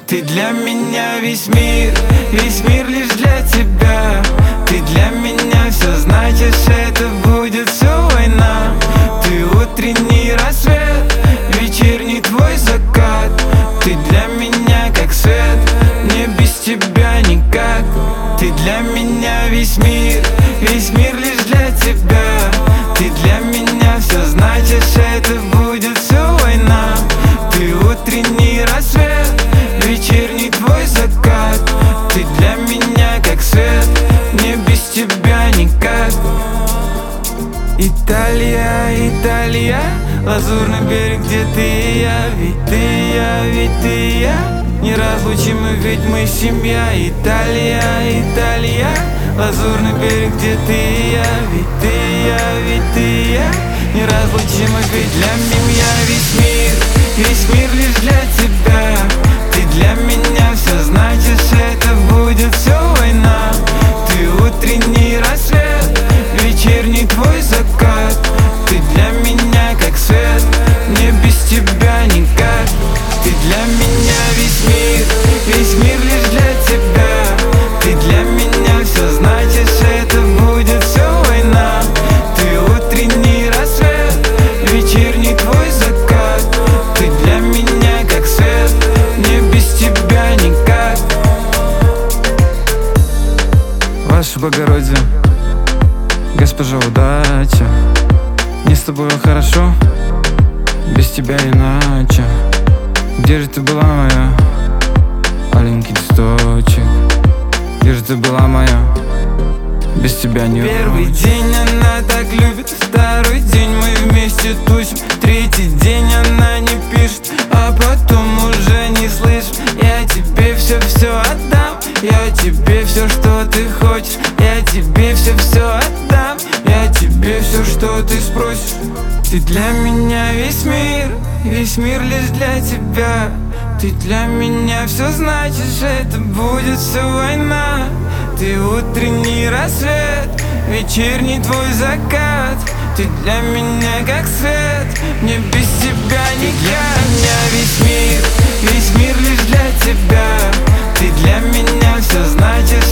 Ты для меня весь мир лишь для тебя. Ты для меня все значишь, это будет все война. Ты утренний рассвет, вечерний твой закат. Ты для меня как свет, мне без тебя никак. Ты для меня весь мир лишь для тебя. Ты для меня все значишь, это будет все война. Ты утренний рассвет, вечерний твой закат. Ты для меня как свет, мне без тебя никак. Италия, Италия, лазурный берег, где ты и я. Ведь ты и я, ведь ты и я, неразлучимы, ведь мы семья. Италия, Италия, лазурный берег, где ты и я. Ведь ты и я, ведь ты и я, неразлучимы, ведь для меня весь мир лишь для тебя. Ты для меня все значишь, это будет все война. Ты утренний рассвет, вечерний твой закат. Ты для меня как свет, мне без тебя никак. Ты для меня весь мир лишь для тебя. Ты для меня все значишь, это будет все война. Ты утренний рассвет, вечерний твой закат. Ты для меня как свет, мне без тебя никак. Ваше благородие, госпожа удача, мне с тобой хорошо, без тебя иначе. Где же ты была, моя аленький листочек? Где же ты была, моя? Без тебя не Первый день она так любит, второй день мы вместе тусим, третий день она не пишет, а потом уже не слышишь. Я тебе все отдам, я тебе все, что ты хочешь. Я тебе все отдам, я тебе все, что ты спросишь. Ты для меня весь мир лишь для тебя. Ты для меня все значишь, это будет все война. Ты утренний рассвет, вечерний твой закат. Ты для меня как свет, мне без тебя никак. Ты для меня весь мир лишь для тебя. Ты для меня все значишь,